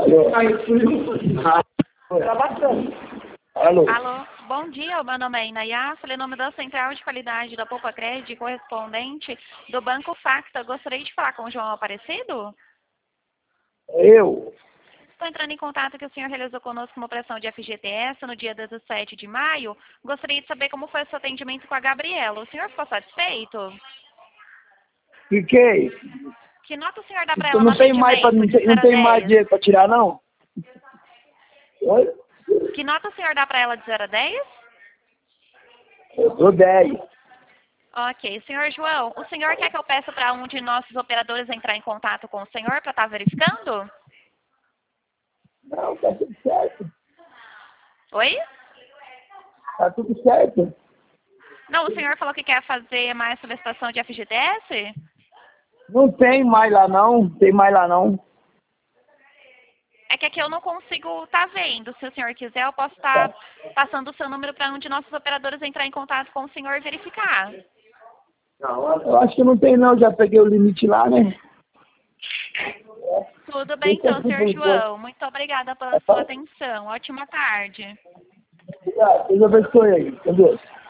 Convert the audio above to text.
Alô. Alô, bom dia, meu nome é Inayá, falei em nome da Central de Qualidade da Poupa Crédito, correspondente do Banco Facta. Gostaria de falar com o João Aparecido? Eu? Estou entrando em contato que o senhor realizou conosco uma operação de FGTS no dia 17 de maio. Gostaria de saber como foi o seu atendimento com a Gabriela. O senhor ficou satisfeito? Fiquei. Que nota o senhor dá para Então ela no não tem mais, atendimento, de 0 não a tem mais 10? dinheiro para tirar, não? Oi? Que nota o senhor dá para ela de 0 a 10? Eu dou 10. Ok. Senhor João, o senhor quer que eu peça para um de nossos operadores entrar em contato com o senhor para estar verificando? Não, tá tudo certo. Oi? Tá tudo certo. Não, o senhor falou que quer fazer mais solicitação de FGTS? Não tem mais lá, não. Tem mais lá, não. É que aqui eu não consigo estar vendo. Se o senhor quiser, eu posso estar passando o seu número para um de nossos operadores entrar em contato com o senhor e verificar. Eu acho que não tem, não. Já peguei o limite lá, né? Tudo bem então, senhor João. Muito obrigada pela sua atenção. Ótima tarde. Obrigado. Deus abençoe aí. Com Deus.